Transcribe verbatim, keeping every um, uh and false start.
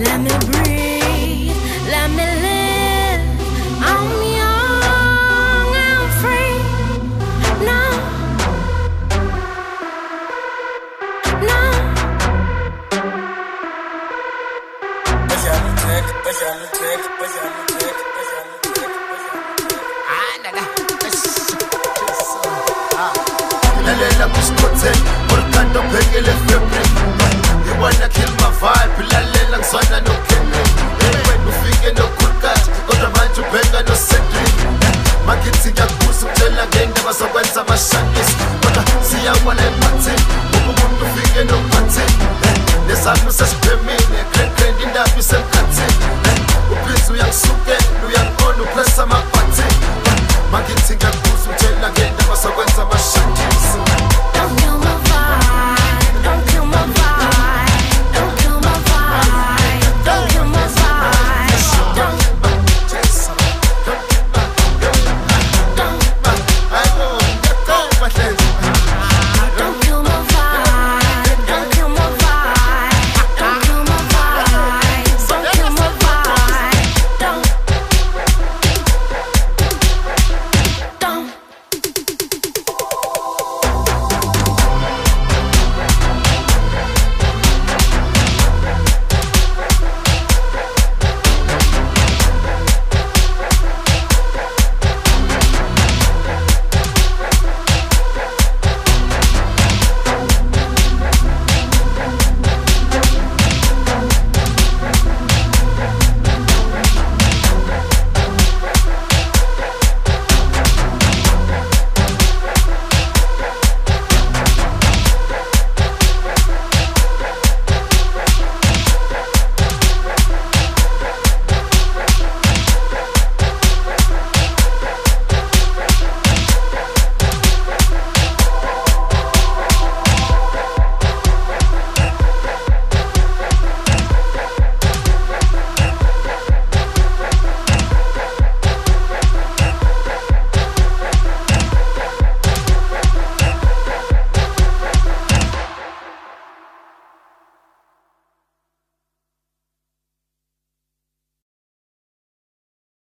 Let me breathe, let me live. I'm young, I'm free. No, no. Bajano tech, bajano tech, bajano tech, bajano tech, bajano tech. Ah, nada. Ah. Lalela kusikhothela Orlando phekele fabric You wanna kill my vibe Lalela ngizwana no Kendrick Wena ufike no Kulkat Kodwa manje ubheka no Cedric Makithi ngiyakubuza ukutshela ngendaba zokwenza ama-shandies Kodwa siyawala ephathini Uma umuntu ufike no phathini Nesami sesiphemile Grand grand indaba isemkhathini